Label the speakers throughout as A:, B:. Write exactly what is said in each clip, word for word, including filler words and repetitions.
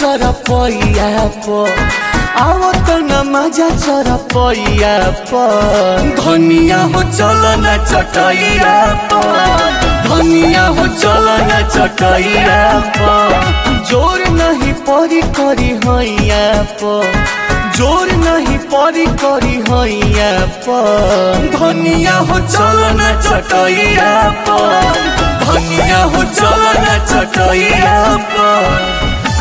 A: चरपैया पर आवत न मजा चरपैया पर धनिया हो चलो न चटैया पर धनिया हो चलो न चटैया पर जोर नहीं परी करी हैया पर जोर नहीं परी करी हैया पर धनिया हो चलो न चटैया पर धनिया हो चलो न चटैया पर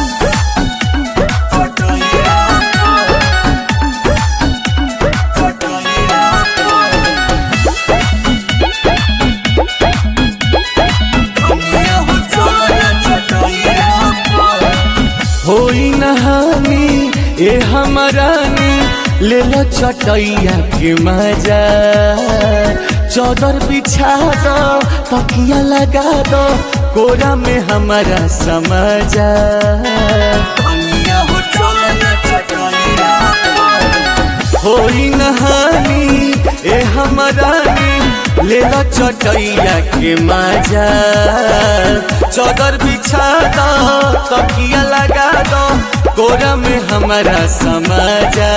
A: होई नहानी ए हमरानी ले लो चटैया के मजा चादर बिछा दो तकिया लगा दो कोरा में हमारा समझा होई नहानी ए हमरानी ले लो चटैया के मजा चादर बिछा दो तकिया लगा दो कोरा में हमारा समझा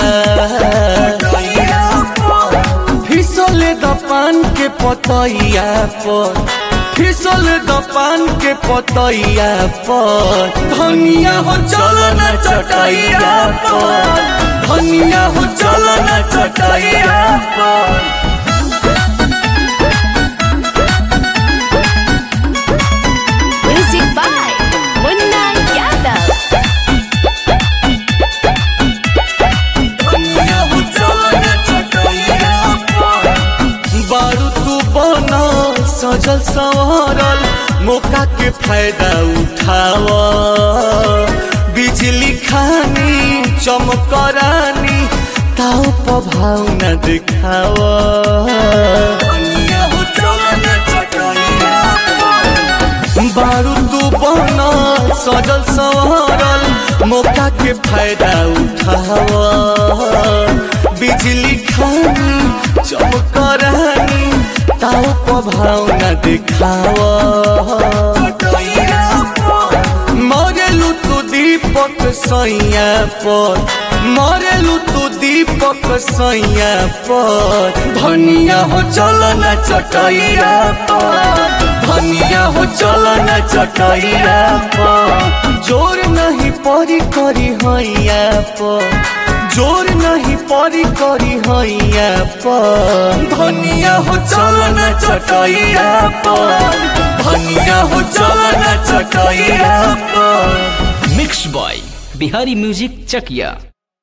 A: फिसले द पान के पतैया पर फिसले द पान के पतैया पर धनिया हो चलो न चटैया पर धनिया हो चलो न चटैया पर सजल संवरल मौका के फायदा उठाव बिजली खानी चमकरानी ताव प्रभाव न दिखाव बारूद बन सजल संवरल मौका के फायदा उठाव बिजली खानी चमकरानी ताव प्रभाव न दिखाव मरेलू तू दीपक सैया पर मरेलू तू दीपक सैया पर धनिया हो चलो न चटैया पर धनिया हो चलो न चटैया पर जोर नहीं परी करी हैया पर जोर नहीं परी करी हैया पर धनिया हो चलो न चटैया पर धनिया हो चलो न चटैया पर
B: मिक्स बॉय बिहारी म्यूजिक चकिया।